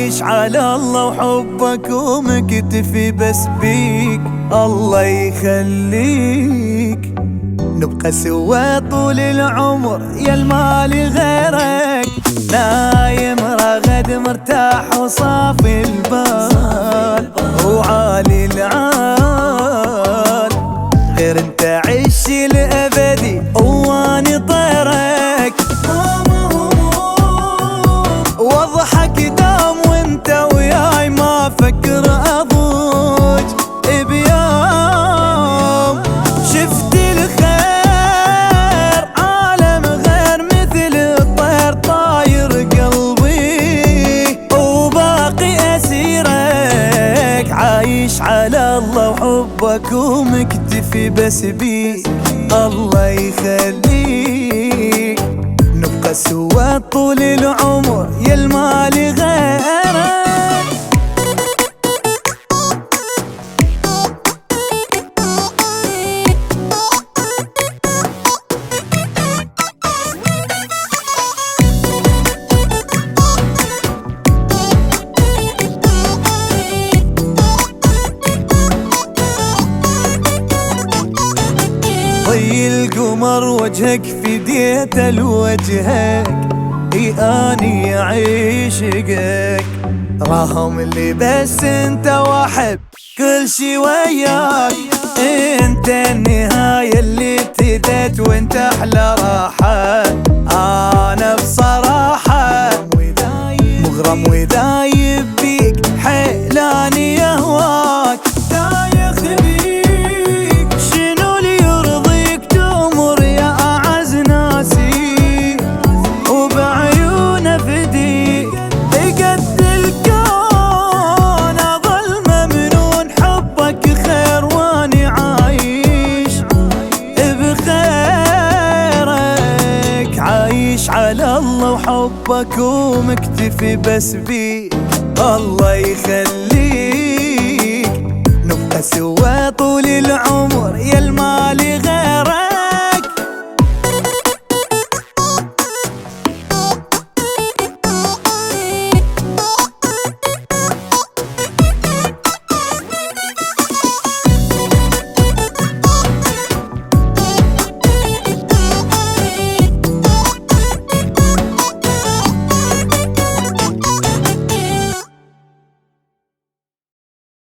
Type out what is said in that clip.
عايش على الله وحبك ومكتفي بس بيك، الله يخليك. نبقى سوا طول العمر يا المال غيرك، نايم راغد مرتاح وصافي البال وعالي العال. غير انت عش الابدي واني طيرك، واضحك دام وانت وياي ما فكر اضوج بيوم. شفت الخير عالم غير مثل الطير طاير قلبي وباقي اسيرك، عايش على الله وحبك ومكتفي بس بيك، الله يخليك. نبقى سوا طول العمر يا المال غيرك. ضي القمر وجهك فديت لوجهك، اي اني عشقك. راهم اللي بس انت واحب كل شي وياك، انت النهاية اللي ابتدت وانت احلى راحة. انا بصراحة مغرم ودايب بيك، حيلاني يهواك دايخ بيك. شنو اللي يرضيك تمر يا اعز ناسي، وبعيون فديك قد الكون. اظل ممنون حبك خير واني عايش بخيرك، عايش على الله وحبك ومكتفي بس بيك، الله يخليك. نبقى سوا طول العمر